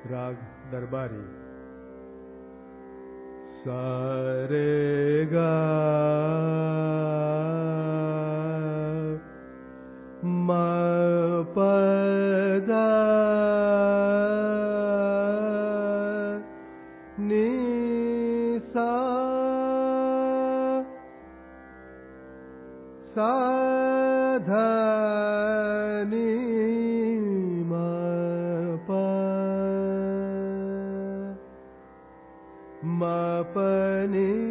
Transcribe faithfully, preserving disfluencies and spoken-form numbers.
राग दरबारी। सा रे गा म प दा नी सा सा धा नी म प म प नी